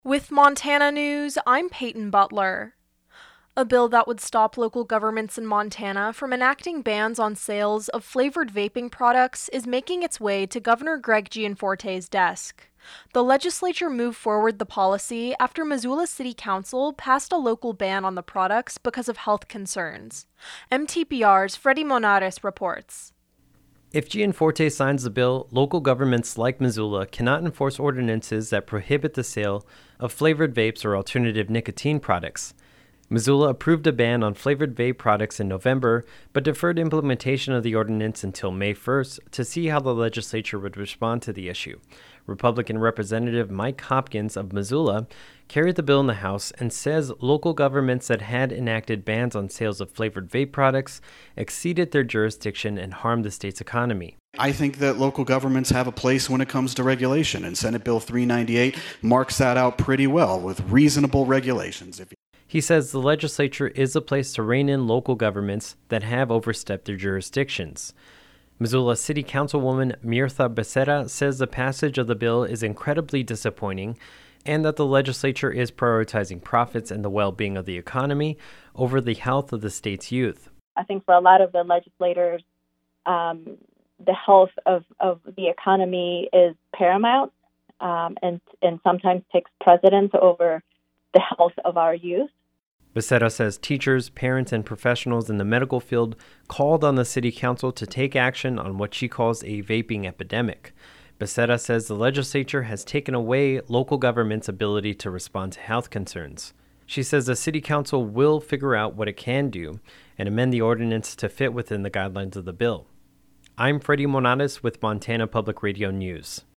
With Montana News, I'm Peyton Butler. A bill that would stop local governments in Montana from enacting bans on sales of flavored vaping products is making its way to Governor Greg Gianforte's desk. The legislature moved forward the policy after Missoula City Council passed a local ban on the products because of health concerns. MTPR's Freddie Monares reports. If Gianforte signs the bill, local governments like Missoula cannot enforce ordinances that prohibit the sale of flavored vapes or alternative nicotine products. Missoula approved a ban on flavored vape products in November, but deferred implementation of the ordinance until May 1st to see how the legislature would respond to the issue. Republican Representative Mike Hopkins of Missoula carried the bill in the House and says local governments that had enacted bans on sales of flavored vape products exceeded their jurisdiction and harmed the state's economy. I think that local governments have a place when it comes to regulation, and Senate Bill 398 marks that out pretty well with reasonable regulations. He says the legislature is a place to rein in local governments that have overstepped their jurisdictions. Missoula City Councilwoman Mirtha Becerra says the passage of the bill is incredibly disappointing and that the legislature is prioritizing profits and the well-being of the economy over the health of the state's youth. I think for a lot of the legislators, the health of the economy is paramount and sometimes takes precedence over the health of our youth. Becerra says teachers, parents, and professionals in the medical field called on the city council to take action on what she calls a vaping epidemic. Becerra says the legislature has taken away local government's ability to respond to health concerns. She says the city council will figure out what it can do and amend the ordinance to fit within the guidelines of the bill. I'm Freddie Monares with Montana Public Radio News.